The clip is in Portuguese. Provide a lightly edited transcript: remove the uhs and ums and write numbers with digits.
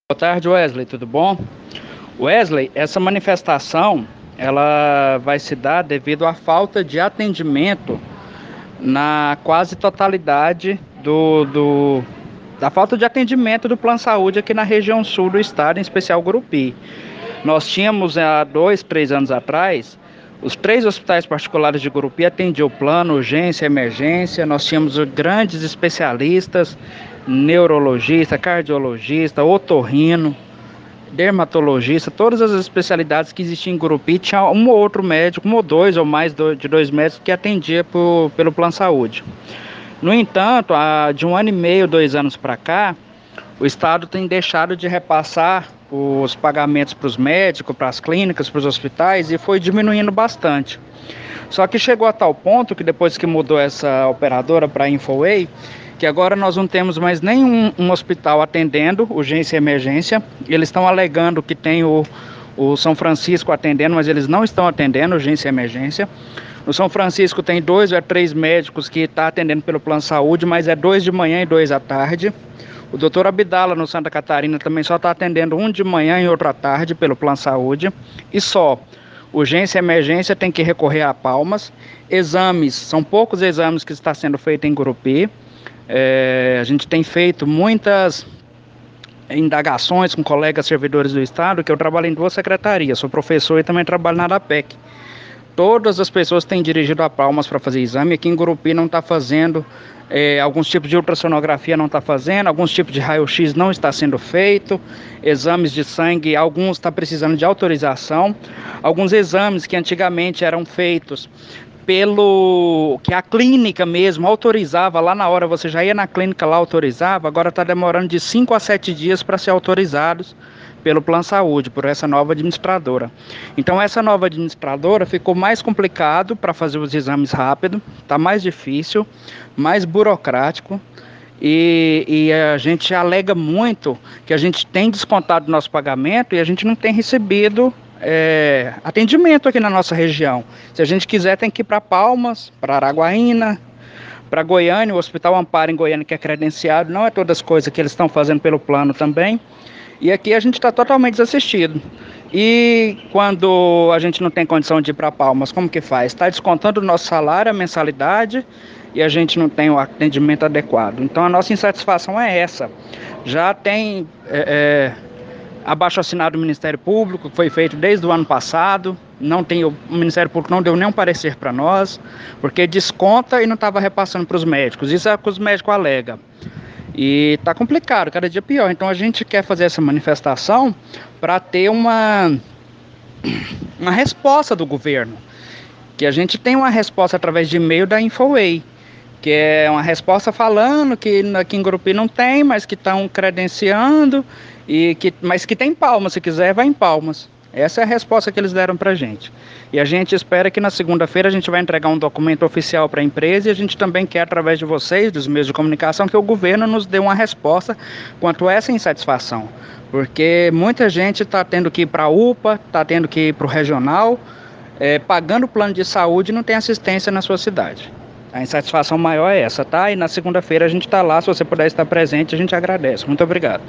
Boa tarde, Wesley, tudo bom? Wesley, essa manifestação ela vai se dar devido à falta de atendimento na quase totalidade da falta de atendimento do plano saúde aqui na região sul do estado, em especial Gurupi. Nós tínhamos há 2, 3 anos atrás, os 3 hospitais particulares de Gurupi atendiam o plano, urgência, emergência. Nós tínhamos grandes especialistas, neurologista, cardiologista, otorrino, dermatologista, todas as especialidades que existiam em Gurupi, tinha um ou outro médico, um ou dois ou mais de dois médicos que atendia pelo plano saúde. No entanto, de 1 ano e meio, 2 anos para cá, o Estado tem deixado de repassar os pagamentos para os médicos, para as clínicas, para os hospitais, e foi diminuindo bastante. Só que chegou a tal ponto que depois que mudou essa operadora para a Infoway, que agora nós não temos mais nenhum hospital atendendo urgência e emergência. Eles estão alegando que tem o São Francisco atendendo, mas eles não estão atendendo urgência e emergência. No São Francisco tem 2 ou 3 médicos que estão atendendo pelo plano saúde, mas é 2 de manhã e 2 à tarde. O doutor Abdala, no Santa Catarina, também só está atendendo um de manhã e outro à tarde pelo plano saúde. E só, urgência e emergência tem que recorrer a Palmas. Exames, são poucos exames que está sendo feito em Gurupi. A gente tem feito muitas indagações com colegas servidores do Estado, que eu trabalho em 2 secretarias, sou professor e também trabalho na ADAPEC. Todas as pessoas têm dirigido a Palmas para fazer exame. Aqui em Gurupi não está fazendo, alguns tipos de ultrassonografia não está fazendo, alguns tipos de raio-x não está sendo feito, exames de sangue, alguns estão precisando de autorização, alguns exames que antigamente eram feitos pelo que a clínica mesmo autorizava, lá na hora você já ia na clínica lá, autorizava, agora está demorando de 5 a 7 dias para ser autorizados pelo plano saúde, por essa nova administradora. Então essa nova administradora ficou mais complicado para fazer os exames rápido, está mais difícil, mais burocrático, e a gente alega muito que a gente tem descontado nosso pagamento e a gente não tem recebido atendimento aqui na nossa região. Se a gente quiser, tem que ir para Palmas, para Araguaína, para Goiânia. O Hospital Amparo em Goiânia, que é credenciado, não é todas as coisas que eles estão fazendo pelo plano também. E aqui a gente está totalmente desassistido. E quando a gente não tem condição de ir para Palmas, como que faz? Está descontando o nosso salário, a mensalidade, e a gente não tem o atendimento adequado. Então a nossa insatisfação é essa. Já tem abaixo-assinado do Ministério Público, que foi feito desde o ano passado. O Ministério Público não deu nenhum parecer para nós, porque desconta e não estava repassando para os médicos. Isso é o que os médicos alegam. E tá complicado, cada dia pior. Então a gente quer fazer essa manifestação para ter uma resposta do governo. Que a gente tem uma resposta através de e-mail da Infoway, que é uma resposta falando que aqui em Gurupi não tem, mas que estão credenciando, mas que tem Palmas, se quiser vai em Palmas. Essa é a resposta que eles deram para a gente. E a gente espera que na segunda-feira a gente vai entregar um documento oficial para a empresa, e a gente também quer, através de vocês, dos meios de comunicação, que o governo nos dê uma resposta quanto a essa insatisfação. Porque muita gente está tendo que ir para a UPA, está tendo que ir para o regional, pagando o plano de saúde e não tem assistência na sua cidade. A insatisfação maior é essa, tá? E na segunda-feira a gente está lá, se você puder estar presente, a gente agradece. Muito obrigado.